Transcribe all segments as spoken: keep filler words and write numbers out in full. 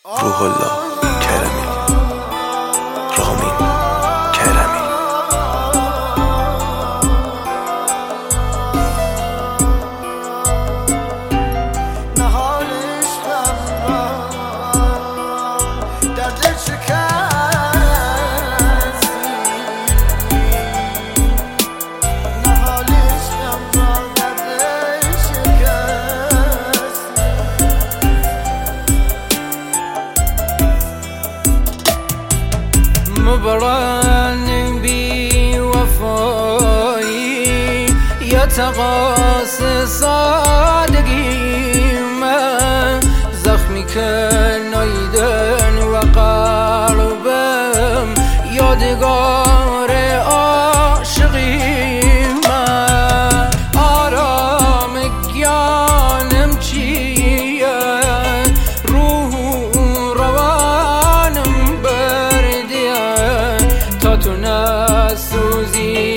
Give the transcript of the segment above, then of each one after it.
روح الله کرمی، رامین کرمی. مبرن بی وفایی یا تقاس سادگی من زخمی که نایدن و قلبم یادگار عاشقی من. آرام گیانم چیه روح روانم بردیه تا تو نسوزی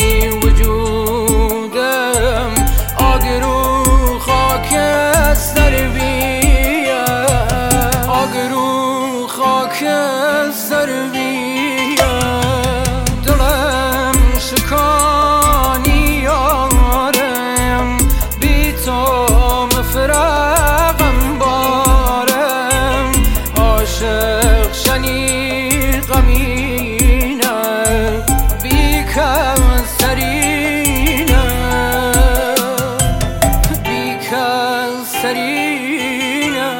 وجودم آگرو خاک سر بیه آگرو خاک سر بیه دلم شکانی یارم بی تو مفرقم بارم عاشق شنی غمینه بی کسرینه بی کسرینه.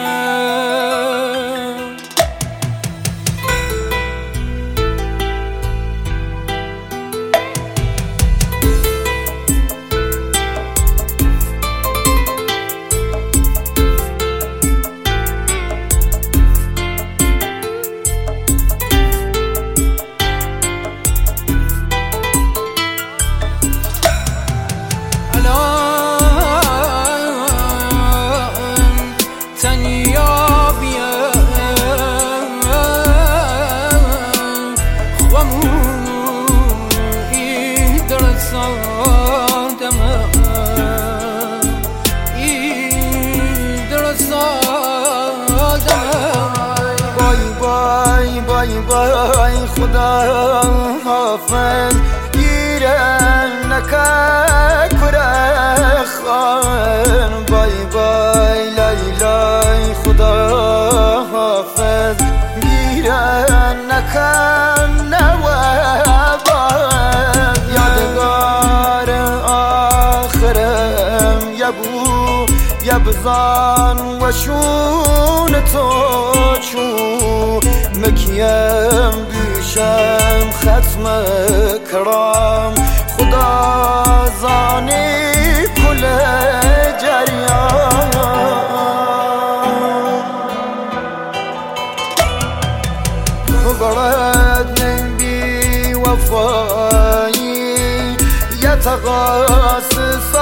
تنیا بیا خوامو ای درسادم ای درسادم. بای بای بای بای خدا حافظ گیرن نکه کره خان. بای بای لای لای خدا حافظ گیرن نکن نوابان. یادگار آخرم یبو یبزان و شون تو چو مکیم بیشم ختم کرام. خدا زانی کل جریان برد بی وفایی یا تقاس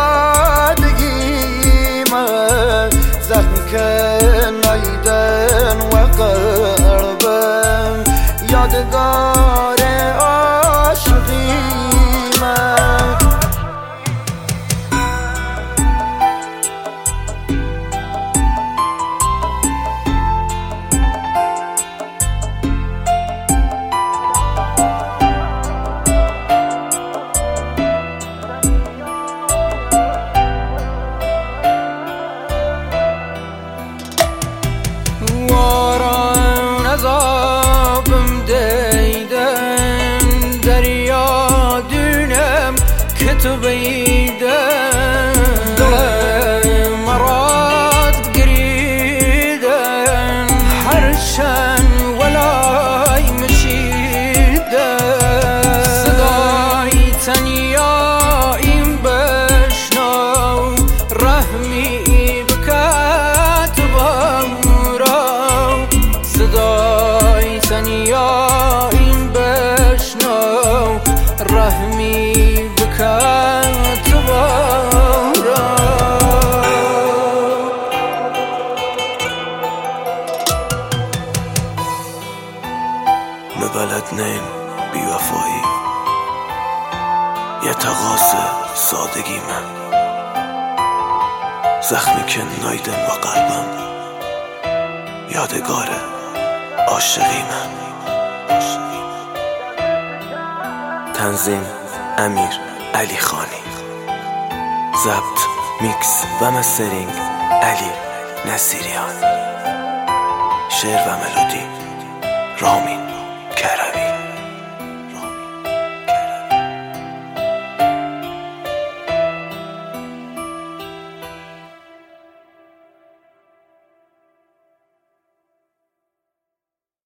سادگی من زخمی که نایدن و قلبم یادگار عاشقی من. واران عذابم دیدن دریا دونم که تو بیدن دلم مراد گریدن هرچن ولای مشیدن. صدای تنیا این بشنو رحمی بکت بامورا. صدای تنیا این بشنو رحمی بکت بامورا. مبلد نیم بی وفایی یه تقاس سادگی من زخمی که نایدن و قلبم یادگاره عاشقیمم. تنظیم امیر علی خانی، ضبط میکس و مسترینگ علی نصیریان، شعر و ملودی رامین کرمی.